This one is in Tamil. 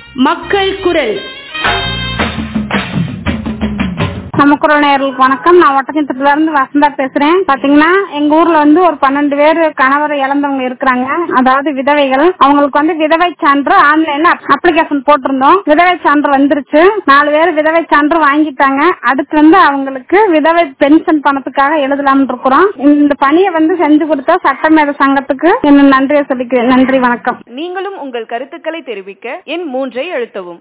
மக்கள் குரல். நமக்குரல் நேயர்களுக்கு வணக்கம். நான் ஒட்டச்சத்திரத்துல இருந்து வசந்தா பேசுறேன். பாத்தீங்கன்னா எங்க ஊர்ல ஒரு 12 பேர் கணவர் இழந்தவங்க இருக்கிறாங்க. அதாவது விதவைகள். அவங்களுக்கு விதவை சான்று ஆன்லைன்ல அப்ளிகேஷன் போட்டிருந்தோம். விதவை சான்று வந்துருச்சு. 4 பேர் விதவை சான்று வாங்கிட்டாங்க. அடுத்து அவங்களுக்கு விதவை பென்ஷன் பணத்துக்காக எழுதலாம் இருக்கிறோம். இந்த பணியை செஞ்சு கொடுத்தா சட்டமேத சங்கத்துக்கு நன்றியை சொல்லிக்கிறேன். நன்றி, வணக்கம். நீங்களும் உங்கள் கருத்துக்களை தெரிவிக்க எண் 3 அழுத்தவும்.